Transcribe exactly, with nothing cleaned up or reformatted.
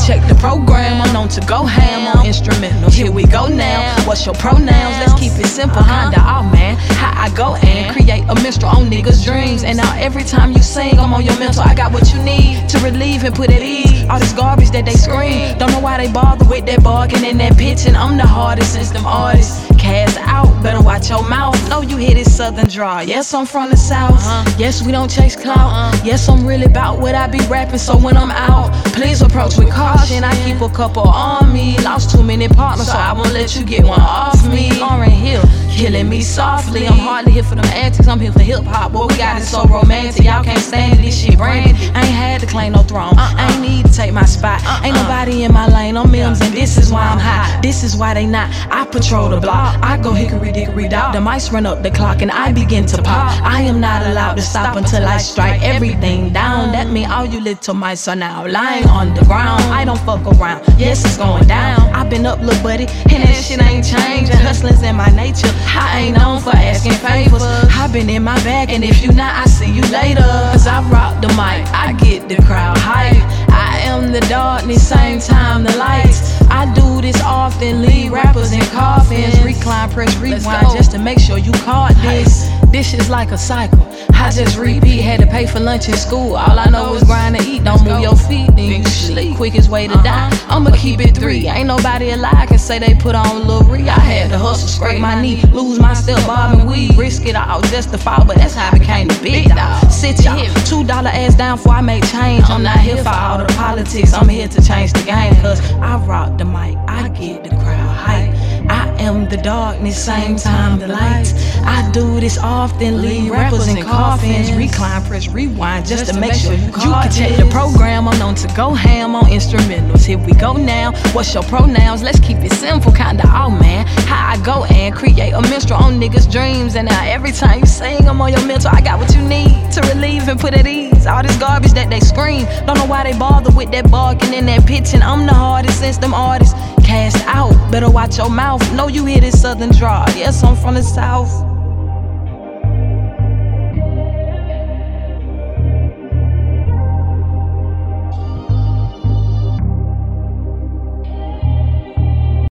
check the program, I'm known to go ham on instrumentals. Here we go now. What's your pronouns? Let's keep it simple, kinda off, man. How I go and create a minstrel on niggas' dreams. And now every time you sing, I'm on your mental. I got what you need to relieve and put at ease all this garbage that they scream. Don't know why they bother with that barking and that pitching. I'm the hardest since them artists. Cast out, better watch your mouth. Know you hear this southern draw. Yes, I'm from the south. Uh-huh. Yes, we don't chase clout. Uh-huh. Yes, I'm really about what I be rapping. So when I'm out, please approach with caution. I keep a couple on me. Lost too many partners, so I won't let you get one off me. Lauryn Hill, killing me softly. I'm hardly here for them antics. I'm here for hip hop. Boy, we got it so romantic. Y'all can't stand this shit branded. I ain't had to claim no throne. I ain't need to take my spot. Ain't nobody in my lane. I'm Mims, and this is why I'm hot. This is why they not. I patrol the block. I go hickory dickory dock. The mice run up the clock and I begin to pop. I am not allowed to stop until I strike everything down. That mean all you little mice are now lying on the ground. I don't fuck around. Yes, it's going down. I've been up, little buddy, and that shit ain't changed. Hustling's in my nature. I ain't known for asking favors. I've been in my bag, and if you not, I see you later. Cause I rock the mic, I get the crowd hype. I am the darkness, same time the lights. I do this often, leave rappers in coffins. Recline, press rewind just to make sure you caught this. This is like a cycle. I just repeat, had to pay for lunch in school. All I know is grind and eat. Don't move your feet, then you sleep. Quickest way to die. I'ma keep it three. Ain't nobody alive can say they put on Lil Ree. I had to hustle, scrape my knee, lose my step, bob and weed. Risk it all just to fall, but that's how I became the big dog. Sit y'all, two dollar ass down before I make change. I'm not here for all the politics. I'm here to change the game. Cause I rock the mic, I get the crowd hype. I am the darkness, same time the lights. I do this often, leave rappers in coffins. Recline, press rewind just to make sure you can check the program. I'm known to go ham on instrumentals. Here we go now. What's your pronouns? Let's keep it simple, kinda all, man. How I go and create a minstrel on niggas' dreams. And now every time you sing, I'm on your mental. I got what you need to relieve and put at ease all this garbage that they scream. Don't know why they bother with that barking and that pitching. I'm the hardest since them artists. Cast out, better watch your mouth. Know you hear this southern draw. Yes, I'm from the south.